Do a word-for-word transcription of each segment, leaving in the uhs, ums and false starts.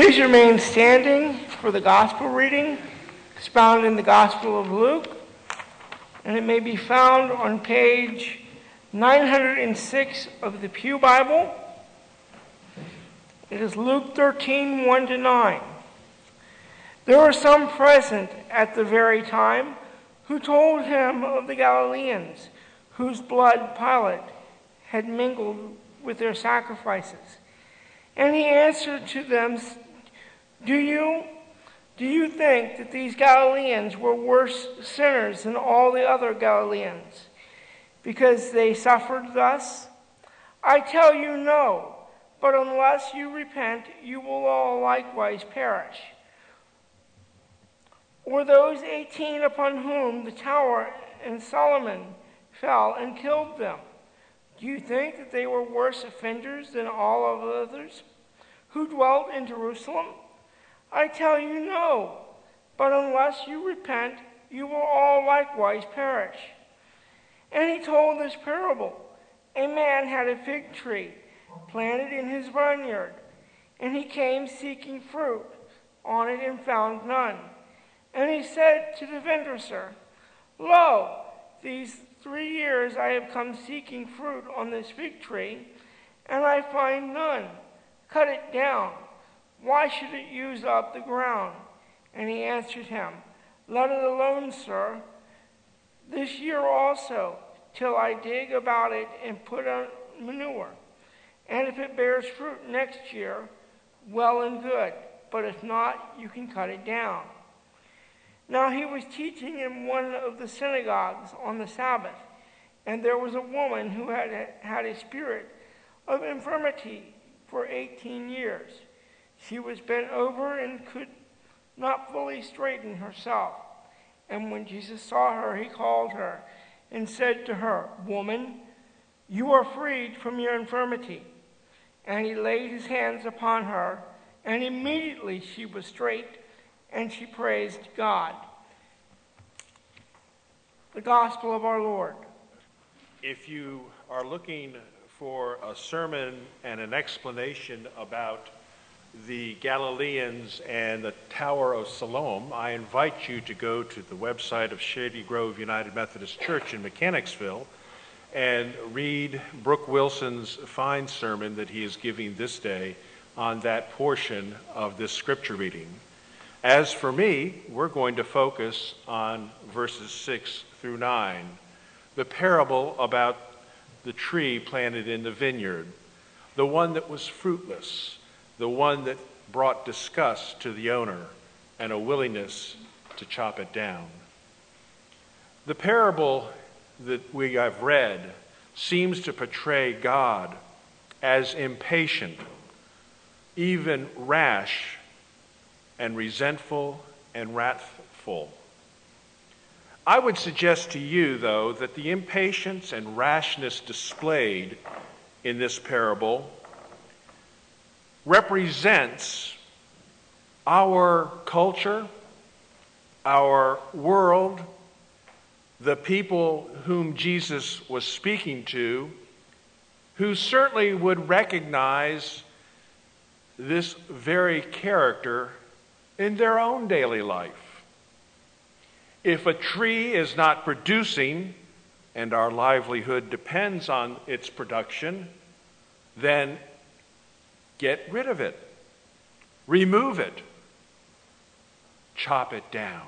Please remain standing for the gospel reading. It's found in the Gospel of Luke, and it may be found on page nine hundred six of the Pew Bible. It is Luke thirteen, one to nine. There were some present at the very time who told him of the Galileans, whose blood Pilate had mingled with their sacrifices. And he answered to them, Do you, do you think that these Galileans were worse sinners than all the other Galileans, because they suffered thus? I tell you no, but unless you repent, you will all likewise perish. Or those eighteen upon whom the tower and Solomon fell and killed them, do you think that they were worse offenders than all of the others who dwelt in Jerusalem? I tell you no, but unless you repent, you will all likewise perish. And he told this parable. A man had a fig tree planted in his vineyard, and he came seeking fruit on it and found none. And he said to the vinedresser, Lo, these three years I have come seeking fruit on this fig tree, and I find none. Cut it down. Why should it use up the ground? And he answered him, Let it alone, sir, this year also, till I dig about it and put on manure. And if it bears fruit next year, well and good. But if not, you can cut it down. Now he was teaching in one of the synagogues on the Sabbath, and there was a woman who had had a spirit of infirmity for eighteen years. She was bent over and could not fully straighten herself. And when Jesus saw her, he called her and said to her, Woman, you are freed from your infirmity. And he laid his hands upon her, and immediately she was straight, and she praised God. The Gospel of our Lord. If you are looking for a sermon and an explanation about the Galileans and the Tower of Siloam, I invite you to go to the website of Shady Grove United Methodist Church in Mechanicsville and read Brooke Wilson's fine sermon that he is giving this day on that portion of this scripture reading. As for me, we're going to focus on verses six through nine, the parable about the tree planted in the vineyard, the one that was fruitless, the one that brought disgust to the owner and a willingness to chop it down. The parable that we have read seems to portray God as impatient, even rash, and resentful and wrathful. I would suggest to you, though, that the impatience and rashness displayed in this parable represents our culture, our world, the people whom Jesus was speaking to, who certainly would recognize this very character in their own daily life. If a tree is not producing, and our livelihood depends on its production, then get rid of it. Remove it. Chop it down.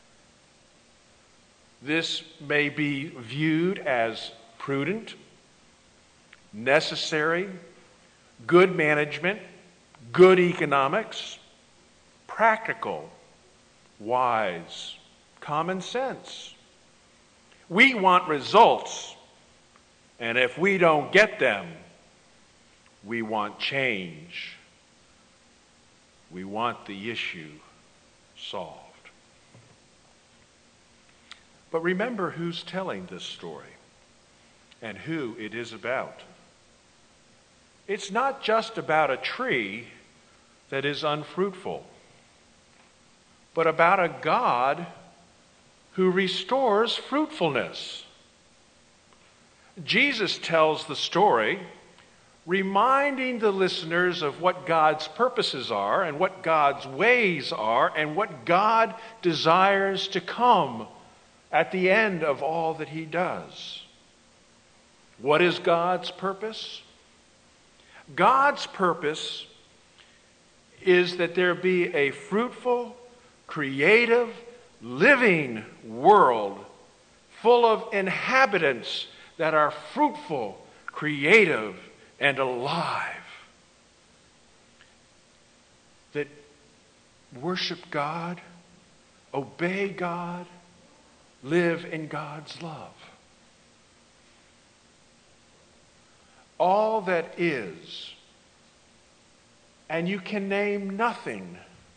This may be viewed as prudent, necessary, good management, good economics, practical, wise, common sense. We want results, and if we don't get them, we want change. We want the issue solved. But remember who's telling this story and who it is about. It's not just about a tree that is unfruitful, but about a God who restores fruitfulness. Jesus tells the story reminding the listeners of what God's purposes are and what God's ways are and what God desires to come at the end of all that he does. What is God's purpose? God's purpose is that there be a fruitful, creative, living world full of inhabitants that are fruitful, creative, and alive, that worship God, obey God, live in God's love. All that is, and you can name nothing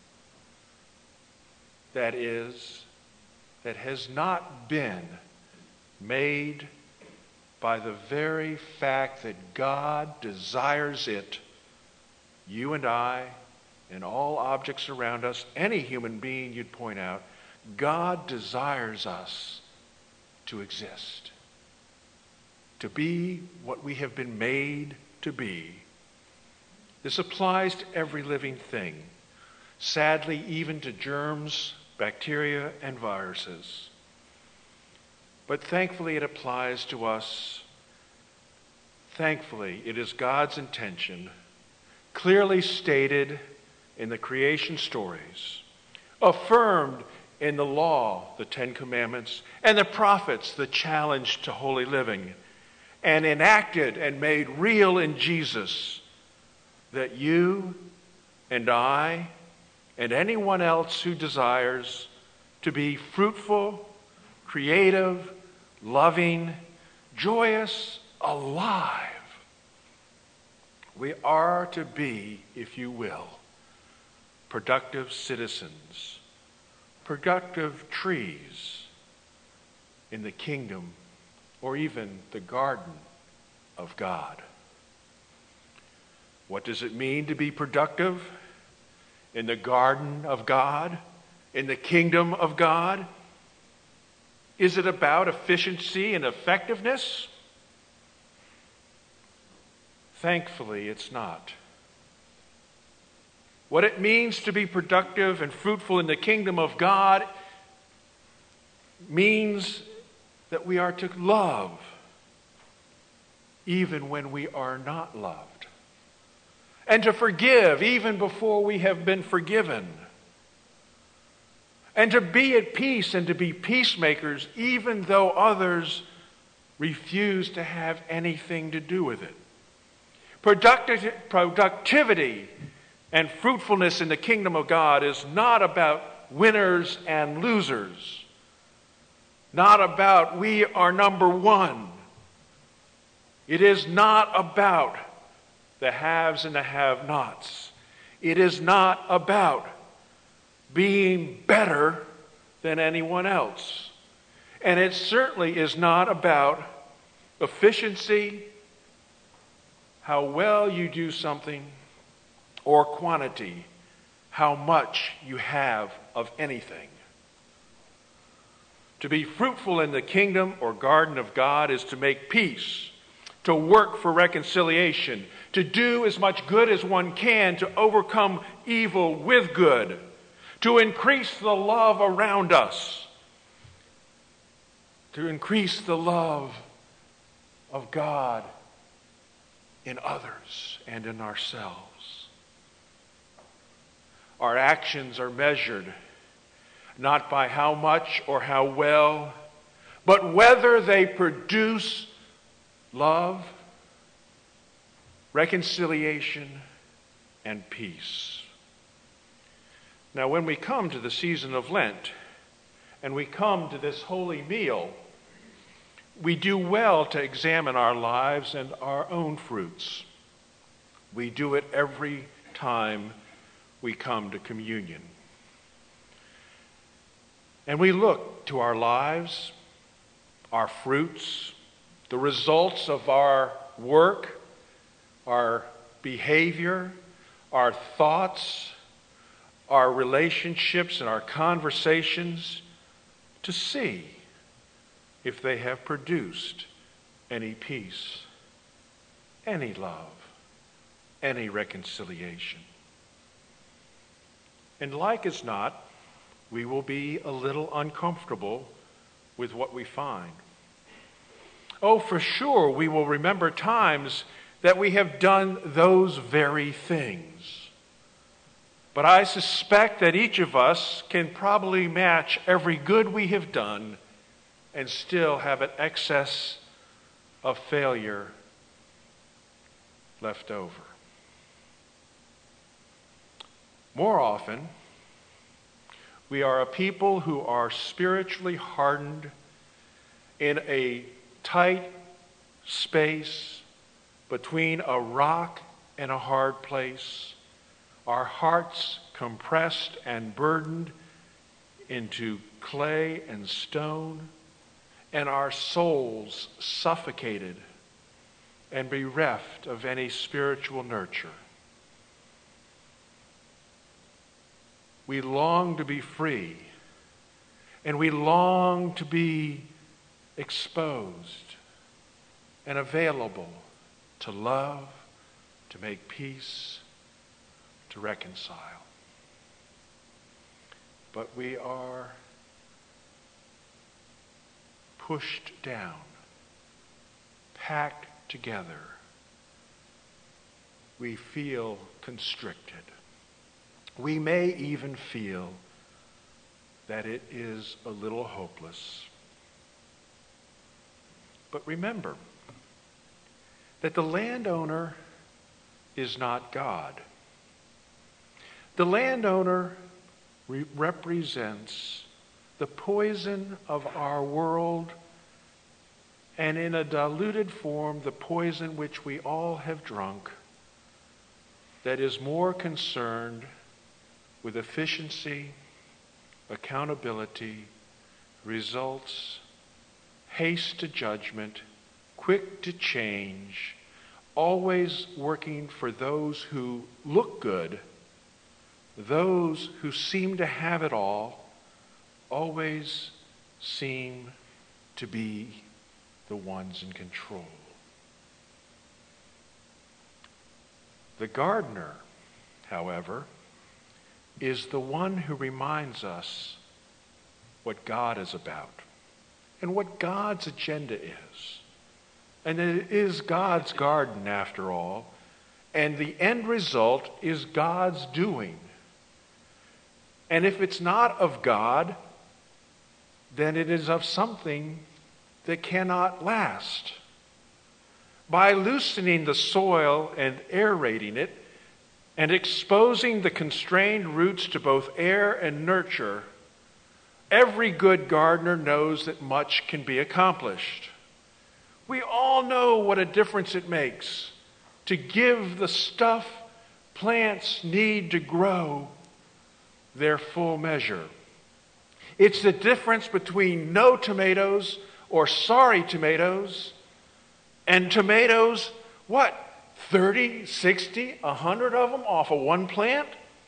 that is, that has not been made by the very fact that God desires it. You and I, and all objects around us, any human being you'd point out, God desires us to exist, to be what we have been made to be. This applies to every living thing, sadly, even to germs, bacteria, and viruses. But thankfully, it applies to us. Thankfully, it is God's intention, clearly stated in the creation stories, affirmed in the law, the Ten Commandments, and the prophets, the challenge to holy living, and enacted and made real in Jesus, that you and I and anyone else who desires to be fruitful, creative, loving, joyous, alive. We are to be, if you will, productive citizens, productive trees in the kingdom or even the garden of God. What does it mean to be productive in the garden of God, in the kingdom of God? Is it about efficiency and effectiveness? Thankfully, it's not. What it means to be productive and fruitful in the kingdom of God means that we are to love even when we are not loved, and to forgive even before we have been forgiven, and to be at peace and to be peacemakers even though others refuse to have anything to do with it. Producti- productivity and fruitfulness in the kingdom of God is not about winners and losers, not about we are number one. It is not about the haves and the have-nots. It is not about being better than anyone else. And it certainly is not about efficiency, how well you do something, or quantity, how much you have of anything. To be fruitful in the kingdom or garden of God is to make peace, to work for reconciliation, to do as much good as one can to overcome evil with good, to increase the love around us, to increase the love of God in others and in ourselves. Our actions are measured not by how much or how well, but whether they produce love, reconciliation, and peace. Now, when we come to the season of Lent, and we come to this holy meal, we do well to examine our lives and our own fruits. We do it every time we come to communion. And we look to our lives, our fruits, the results of our work, our behavior, our thoughts, our relationships, and our conversations to see if they have produced any peace, any love, any reconciliation. And like as not, we will be a little uncomfortable with what we find. Oh, for sure, we will remember times that we have done those very things. But I suspect that each of us can probably match every good we have done and still have an excess of failure left over. More often, we are a people who are spiritually hardened in a tight space between a rock and a hard place, our hearts compressed and burdened into clay and stone, and our souls suffocated and bereft of any spiritual nurture. We long to be free, and we long to be exposed and available to love, to make peace, to reconcile. But we are pushed down, packed together. We feel constricted. We may even feel that it is a little hopeless. But remember that the landowner is not God. The landowner re- represents the poison of our world, and in a diluted form, the poison which we all have drunk, that is more concerned with efficiency, accountability, results, haste to judgment, quick to change, always working for those who look good, those who seem to have it all, always seem to be the ones in control. The gardener, however, is the one who reminds us what God is about and what God's agenda is. And it is God's garden, after all, and the end result is God's doing. And if it's not of God, then it is of something that cannot last. By loosening the soil and aerating it, and exposing the constrained roots to both air and nurture, every good gardener knows that much can be accomplished. We all know what a difference it makes to give the stuff plants need to grow their full measure. It's the difference between no tomatoes or sorry tomatoes and tomatoes, what, thirty, sixty, one hundred of them off of one plant?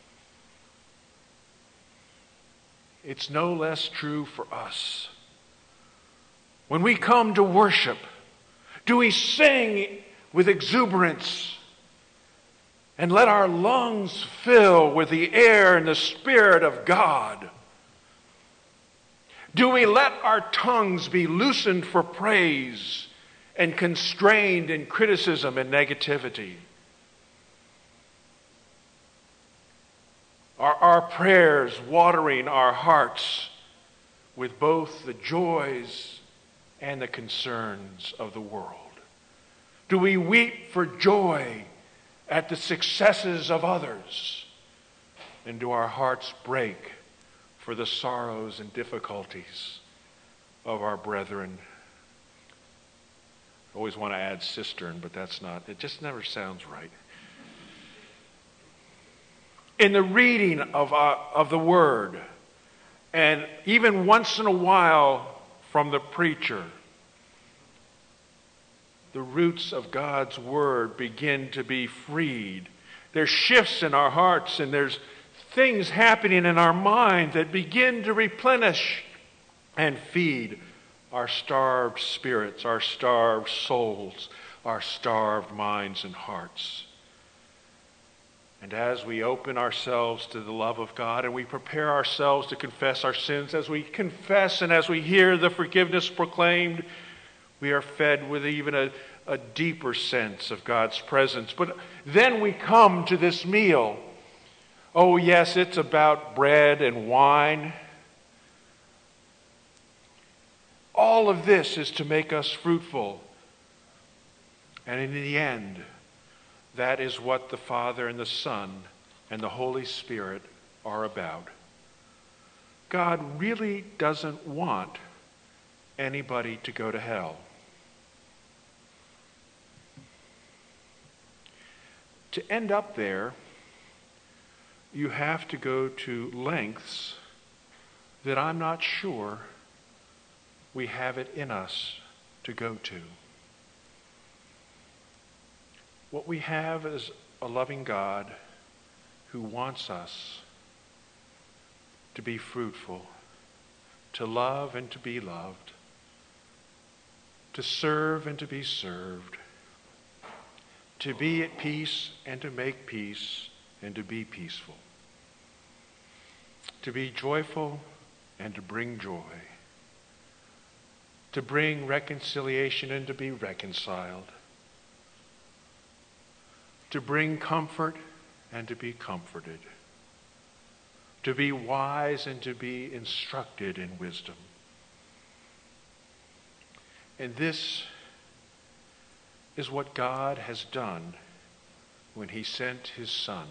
It's no less true for us. When we come to worship, do we sing with exuberance and let our lungs fill with the air and the Spirit of God? Do we let our tongues be loosened for praise and constrained in criticism and negativity? Are our prayers watering our hearts with both the joys and the concerns of the world? Do we weep for joy at the successes of others? And do our hearts break for the sorrows and difficulties of our brethren? I always want to add cistern, but that's not, it just never sounds right. In the reading of, uh, of the Word, and even once in a while from the preacher, the roots of God's Word begin to be freed. There's shifts in our hearts, and there's things happening in our mind that begin to replenish and feed our starved spirits, our starved souls, our starved minds and hearts. And as we open ourselves to the love of God and we prepare ourselves to confess our sins, as we confess and as we hear the forgiveness proclaimed, we are fed with even a, a deeper sense of God's presence. But then we come to this meal. Oh, yes, it's about bread and wine. All of this is to make us fruitful. And in the end, that is what the Father and the Son and the Holy Spirit are about. God really doesn't want anybody to go to hell. To end up there, you have to go to lengths that I'm not sure we have it in us to go to. What we have is a loving God who wants us to be fruitful, to love and to be loved, to serve and to be served, to be at peace and to make peace and to be peaceful, to be joyful and to bring joy, to bring reconciliation and to be reconciled, to bring comfort and to be comforted, to be wise and to be instructed in wisdom. And this is what God has done when he sent his Son,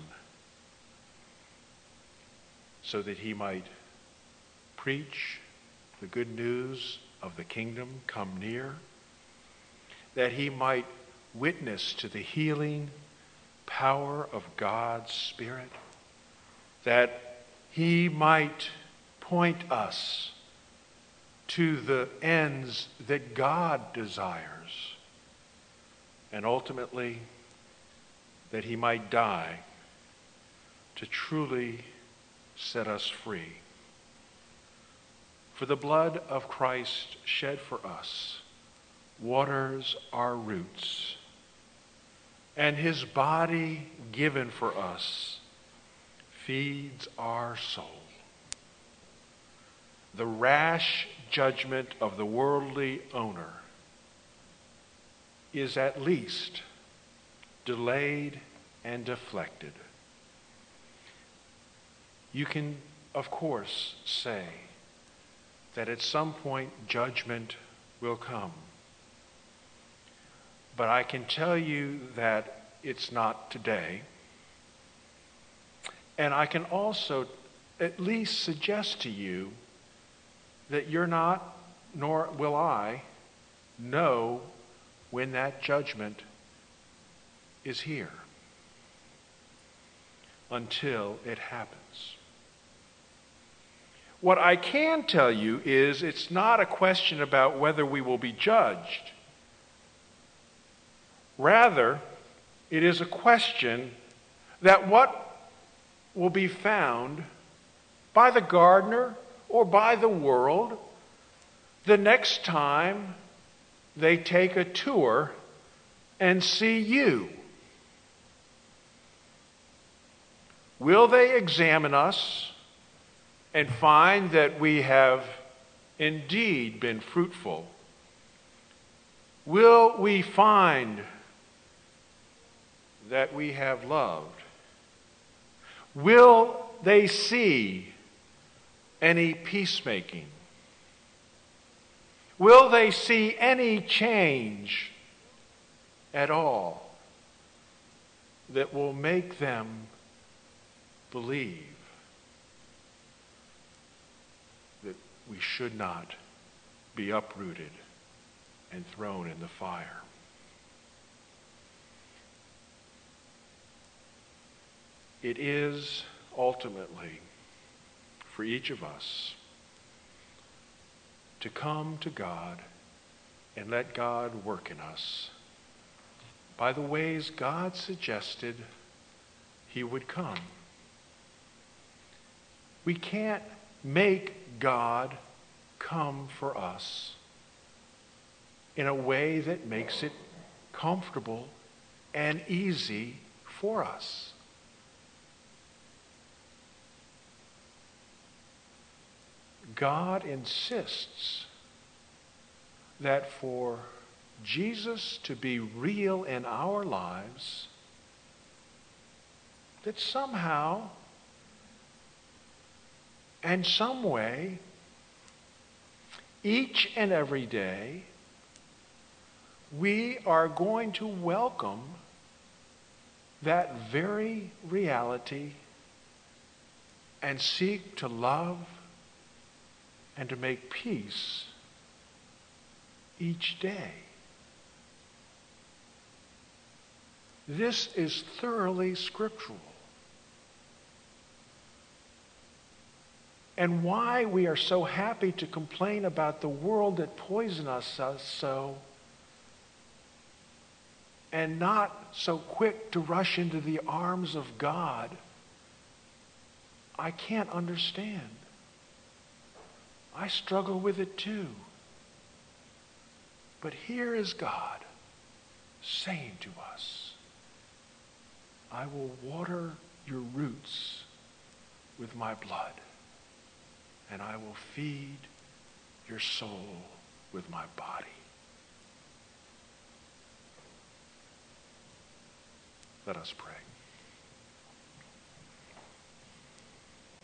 so that he might preach the good news of the kingdom come near, that he might witness to the healing power of God's Spirit, that he might point us to the ends that God desires, and ultimately that he might die to truly set us free. For the blood of Christ shed for us waters our roots, and his body given for us feeds our soul. The rash judgment of the worldly owner is at least delayed and deflected. You can, of course, say that at some point judgment will come. But I can tell you that it's not today. And I can also at least suggest to you that you're not, nor will I, know when that judgment is here until it happens. What I can tell you is it's not a question about whether we will be judged. Rather, it is a question that what will be found by the gardener or by the world the next time they take a tour and see you. Will they examine us and find that we have indeed been fruitful? Will we find that we have loved? Will they see any peacemaking? Will they see any change at all that will make them believe that we should not be uprooted and thrown in the fire? It is ultimately for each of us to come to God and let God work in us by the ways God suggested he would come. We can't make God come for us in a way that makes it comfortable and easy for us. God insists that for Jesus to be real in our lives, that somehow and some way, each and every day, we are going to welcome that very reality and seek to love and to make peace each day. This is thoroughly scriptural. And why we are so happy to complain about the world that poisons us so, and not so quick to rush into the arms of God, I can't understand. I struggle with it too. But here is God saying to us, I will water your roots with my blood, and I will feed your soul with my body. Let us pray.